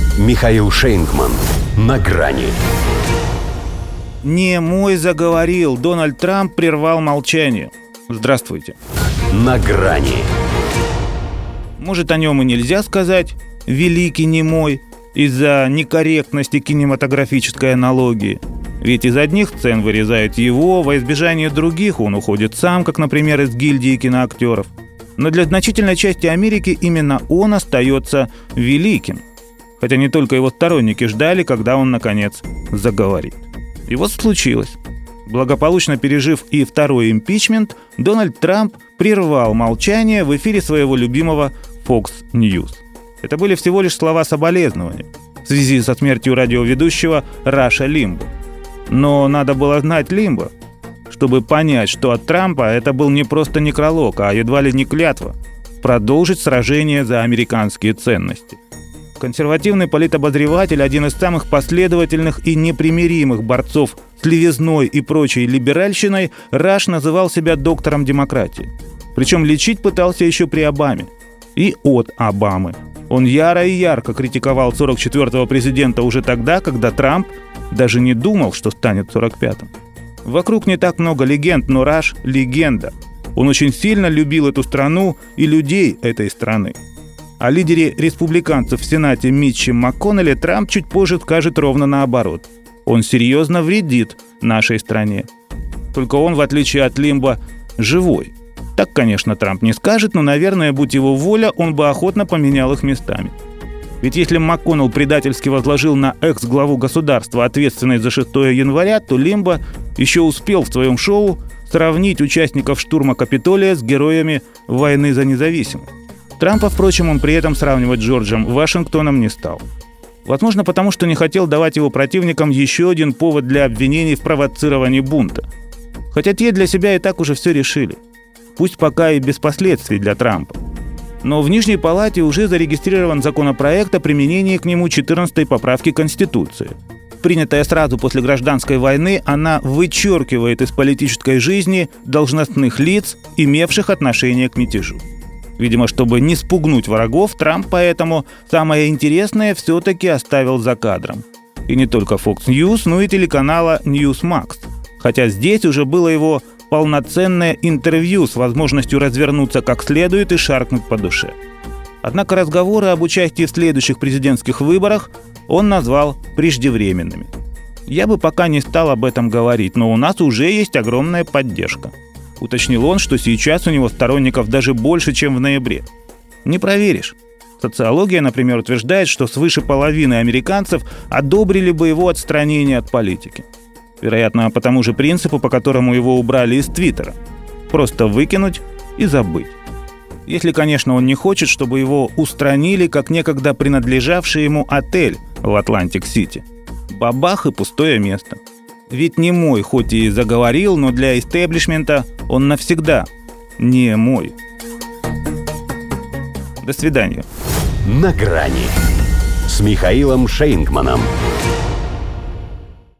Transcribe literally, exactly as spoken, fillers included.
Михаил Шейнгман. На грани. Немой заговорил. Дональд Трамп прервал молчание. Здравствуйте. На грани. Может, о нем и нельзя сказать «великий немой» из-за некорректности кинематографической аналогии. Ведь из одних сцен вырезают его, во избежание других он уходит сам, как, например, из гильдии киноактеров. Но для значительной части Америки именно он остается великим. Хотя не только его сторонники ждали, когда он, наконец, заговорит. И вот случилось. Благополучно пережив и второй импичмент, Дональд Трамп прервал молчание в эфире своего любимого Fox News. Это были всего лишь слова соболезнования в связи со смертью радиоведущего Раша Лимбо. Но надо было знать Лимбо, чтобы понять, что от Трампа это был не просто некролог, а едва ли не клятва продолжить сражение за американские ценности. Консервативный политобозреватель, один из самых последовательных и непримиримых борцов с левизной и прочей либеральщиной, Раш называл себя доктором демократии. Причем лечить пытался еще при Обаме. И от Обамы. Он яро и ярко критиковал сорок четвёртого президента уже тогда, когда Трамп даже не думал, что станет сорок пятым. Вокруг не так много легенд, но Раш – легенда. Он очень сильно любил эту страну и людей этой страны. О лидере республиканцев в Сенате Митче МакКоннелле Трамп чуть позже скажет ровно наоборот. Он серьезно вредит нашей стране. Только он, в отличие от Лимбо, живой. Так, конечно, Трамп не скажет, но, наверное, будь его воля, он бы охотно поменял их местами. Ведь если МакКоннелл предательски возложил на экс-главу государства ответственность за шестого января, то Лимбо еще успел в своем шоу сравнить участников штурма Капитолия с героями войны за независимость. Трампа, впрочем, он при этом сравнивать с Джорджем Вашингтоном не стал. Возможно, потому что не хотел давать его противникам еще один повод для обвинений в провоцировании бунта. Хотя те для себя и так уже все решили. Пусть пока и без последствий для Трампа. Но в Нижней Палате уже зарегистрирован законопроект о применении к нему четырнадцатой поправки Конституции. Принятая сразу после гражданской войны, она вычеркивает из политической жизни должностных лиц, имевших отношение к мятежу. Видимо, чтобы не спугнуть врагов, Трамп поэтому самое интересное все-таки оставил за кадром. И не только Fox News, но и телеканала Newsmax. Хотя здесь уже было его полноценное интервью с возможностью развернуться как следует и шаркнуть по душе. Однако разговоры об участии в следующих президентских выборах он назвал преждевременными. Я бы пока не стал об этом говорить, но у нас уже есть огромная поддержка. Уточнил он, что сейчас у него сторонников даже больше, чем в ноябре. Не проверишь. Социология, например, утверждает, что свыше половины американцев одобрили бы его отстранение от политики. Вероятно, по тому же принципу, по которому его убрали из Твиттера. Просто выкинуть и забыть. Если, конечно, он не хочет, чтобы его устранили, как некогда принадлежавший ему отель в Атлантик-Сити. Бабах и пустое место. Ведь немой хоть и заговорил, но для истеблишмента он навсегда немой. До свидания. На грани с Михаилом Шейнгманом.